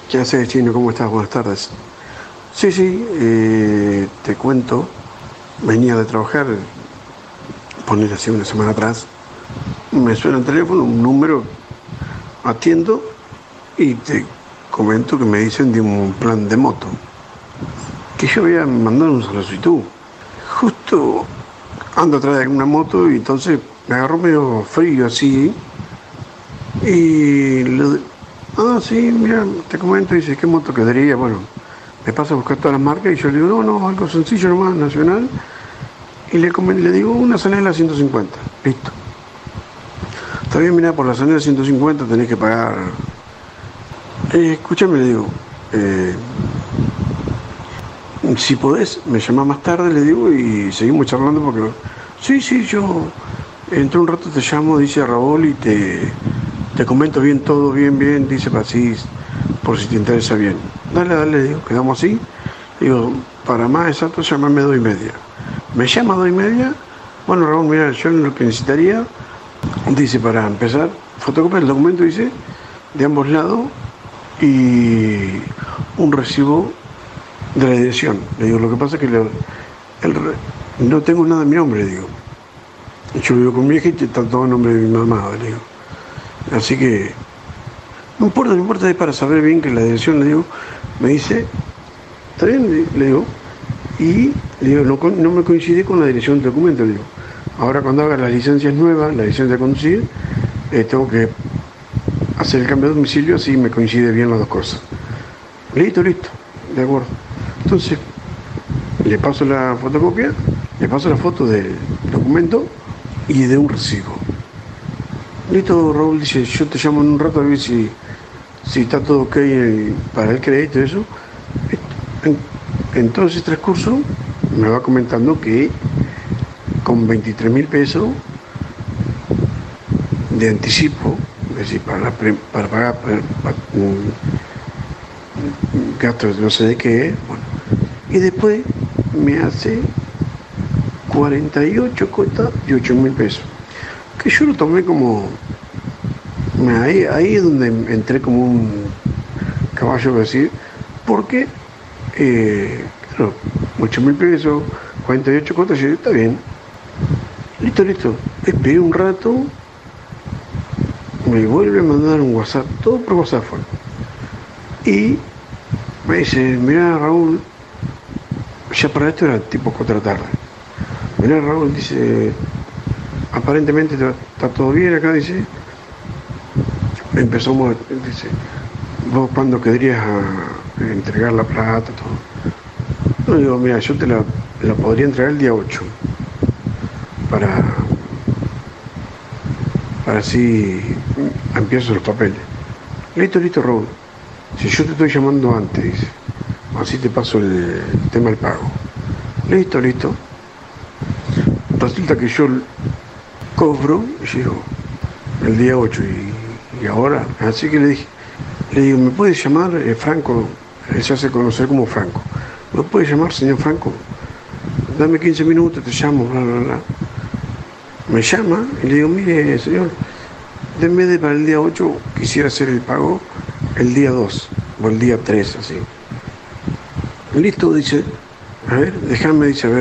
¿Qué haces, Chino? ¿Cómo estás? Buenas tardes. Sí, sí, te cuento. Venía de trabajar, poner así una semana atrás. Me suena el teléfono, un número, atiendo y te comento que me dicen de un plan de moto. Que yo había mandado una solicitud. Justo ando atrás de una moto y entonces me agarró medio frío así. Y sí, mira, te comento, dice, ¿qué moto quedaría? Bueno, me pasa a buscar todas las marcas y yo le digo, no, algo sencillo nomás, nacional. Y le digo, una Zanella 150, listo. Está bien, mira, por la Zanella 150 tenés que pagar. Escúchame, le digo, si podés, me llamás más tarde, le digo, y seguimos charlando porque. Sí, sí, yo entre un rato te llamo, dice Raúl, y te comento bien todo, bien, dice para así, por si te interesa bien. Dale, digo, quedamos así. Digo, para más exacto, llamame 2:30. Me llama 2:30. Bueno, Raúl, mira, yo lo que necesitaría, dice, para empezar, fotocopia del documento, dice, de ambos lados, y un recibo de la dirección. Le digo, lo que pasa es que no tengo nada en mi nombre, le digo. Yo vivo con mi hija y está todo en nombre de mi mamá, le digo. Así que, no importa, es para saber bien que la dirección, le digo, me dice, ¿está bien? Le digo, y le digo, no me coincide con la dirección del documento, le digo. Ahora cuando haga las licencias nuevas, la licencia de conducir, tengo que hacer el cambio de domicilio, así me coincide bien las dos cosas. Listo, de acuerdo. Entonces, le paso la fotocopia, le paso la foto del documento y de un recibo. Listo, Raúl, dice, yo te llamo en un rato a ver si está todo ok para el crédito y eso. En todo ese transcurso me va comentando que con 23.000 pesos de anticipo, es decir, para pagar gastos no sé de qué, bueno, y después me hace 48 cuotas de 8.000 pesos, que yo lo tomé como, ahí es donde entré como un caballo, decir, porque, claro, 8.000 pesos, 48 cuotas, yo, está bien, listo, esperé un rato, me vuelve a mandar un WhatsApp, todo por WhatsApp fue, y me dice, mirá, Raúl, ya para esto era tipo 4 de la tarde. Mirá, Raúl, dice, aparentemente está todo bien acá, dice. Empezamos, dice, vos cuándo querrías entregar la plata, todo. No, digo, mira, yo te la podría entregar el día 8, para así empiezo los papeles. Listo, Raúl. Si yo te estoy llamando antes, dice, así te paso el tema del pago. Listo. Resulta que yo cobro, y digo, el día 8 y ahora, así que le digo, ¿me puede llamar Franco? Él se hace conocer como Franco. ¿Me puede llamar, señor Franco? Dame 15 minutos, te llamo, bla. Me llama y le digo, mire, señor, en vez de para el día 8, quisiera hacer el pago el día 2 o el día 3, así. Listo, dice, a ver, déjame, dice, a ver,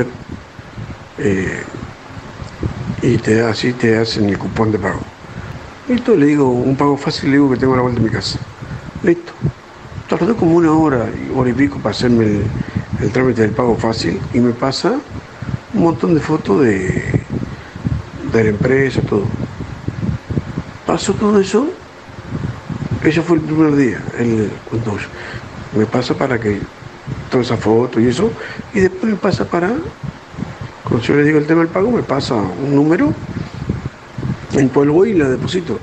y así te hacen el cupón de pago. Listo, le digo, un pago fácil, le digo que tengo a la vuelta de mi casa. Listo. Tardó como una hora y pico para hacerme el trámite del pago fácil y me pasa un montón de fotos de la empresa, todo. Pasó todo eso, ese fue el primer día, cuando me pasa para que toda esa foto y eso, y después me pasa para, cuando yo le digo el tema del pago, me pasa un número, en cual voy y la deposito.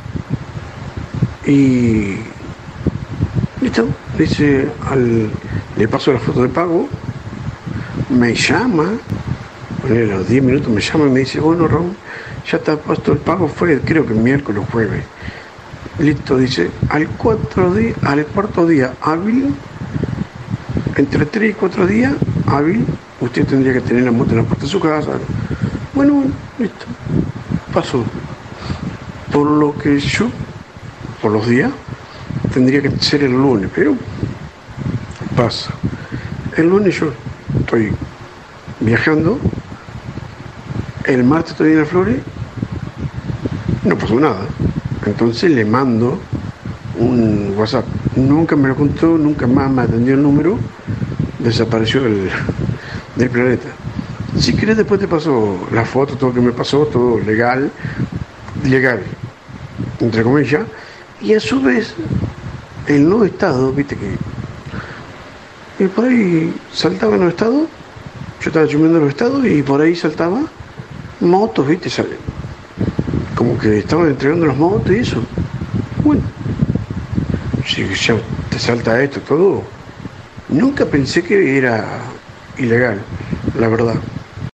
Y listo, dice, le paso la foto de pago, me llama, a los 10 minutos me llama y me dice, bueno, Raúl, ya está puesto el pago, fue creo que miércoles o jueves. Listo, dice, al cuarto día hábil, entre 3 y 4 días hábil, usted tendría que tener la moto en la puerta de su casa. Bueno, listo, pasó. Por lo que yo, por los días, tendría que ser el lunes, pero pasa. El lunes yo estoy viajando, el martes estoy en las Flores, no pasó nada. Entonces le mando un WhatsApp. Nunca me lo contó, nunca más me atendió el número, desapareció del planeta. Si querés después te paso la foto, todo lo que me pasó, todo legal, entre comillas, y a su vez el nuevo estado, viste que por ahí saltaba en los estados, yo estaba chumeando los estados y por ahí saltaba motos, viste, como que estaban entregando las motos y eso. Bueno, si ya te salta esto todo, nunca pensé que era ilegal, la verdad.